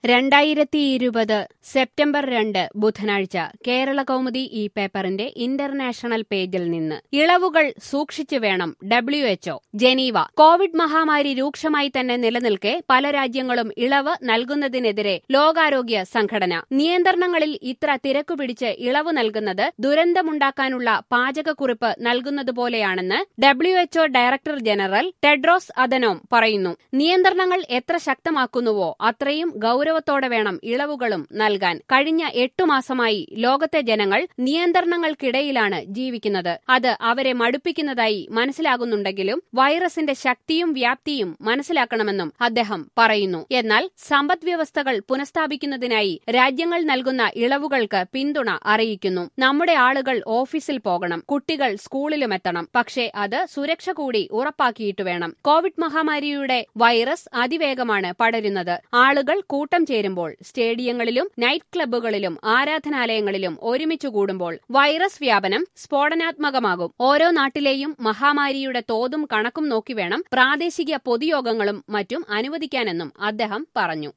2020 September 2 ബുധനാഴ്ച കേരളകൗമുദി ഈ പേപ്പറിന്റെ ഇന്റർനാഷണൽ പേജിൽ നിന്ന് ഇളവുകൾ സൂക്ഷിച്ചു വേണം WHO ജനീവ. കോവിഡ് മഹാമാരി രൂക്ഷമായി തന്നെ നിലനിൽക്കെ പല രാജ്യങ്ങളും ഇളവ് നൽകുന്നതിനെതിരെ ലോകാരോഗ്യ സംഘടന. നിയന്ത്രണങ്ങളിൽ ഇത്ര തിരക്കുപിടിച്ച് ഇളവ് നൽകുന്നത് ദുരന്തമുണ്ടാക്കാനുള്ള പാചകക്കുറിപ്പ് നൽകുന്നതുപോലെയാണെന്ന് WHO director general Tedros Adhanom പറയുന്നു. നിയന്ത്രണങ്ങൾ എത്ര ശക്തമാക്കുന്നുവോ അത്രയും ഗൌരവത്തോടെ വേണം ഇളവുകളും നൽകാൻ. കഴിഞ്ഞ 8 മാസമായി ലോകത്തെ ജനങ്ങൾ നിയന്ത്രണങ്ങൾക്കിടയിലാണ് ജീവിക്കുന്നത്. അത് അവരെ മടുപ്പിക്കുന്നതായി മനസ്സിലാകുന്നുണ്ടെങ്കിലും വൈറസിന്റെ ശക്തിയും വ്യാപ്തിയും മനസ്സിലാക്കണമെന്നും അദ്ദേഹം പറയുന്നു. എന്നാൽ സമ്പദ്വ്യവസ്ഥകൾ പുനഃസ്ഥാപിക്കുന്നതിനായി രാജ്യങ്ങൾ നൽകുന്ന ഇളവുകൾക്ക് പിന്തുണ അറിയിക്കുന്നു. നമ്മുടെ ആളുകൾ ഓഫീസിൽ പോകണം, കുട്ടികൾ സ്കൂളിലുമെത്തണം. പക്ഷേ അത് സുരക്ഷ കൂടി ഉറപ്പാക്കിയിട്ട് വേണം. കോവിഡ് മഹാമാരിയുടെ വൈറസ് അതിവേഗമാണ് പടരുന്നത്. ആളുകൾ കൂട്ടം ചേരുമ്പോൾ, സ്റ്റേഡിയങ്ങളിലും നൈറ്റ് ക്ലബ്ബുകളിലും ആരാധനാലയങ്ങളിലും ഒരുമിച്ചു കൂടുമ്പോൾ വൈറസ് വ്യാപനം സ്ഫോടനാത്മകമാകും. ഓരോ നാട്ടിലെയും മഹാമാരിയുടെ തോതും കണക്കും നോക്കി വേണം പ്രാദേശിക പൊതുയോഗങ്ങളും മറ്റും അനുവദിക്കാനെന്നും അദ്ദേഹം പറഞ്ഞു.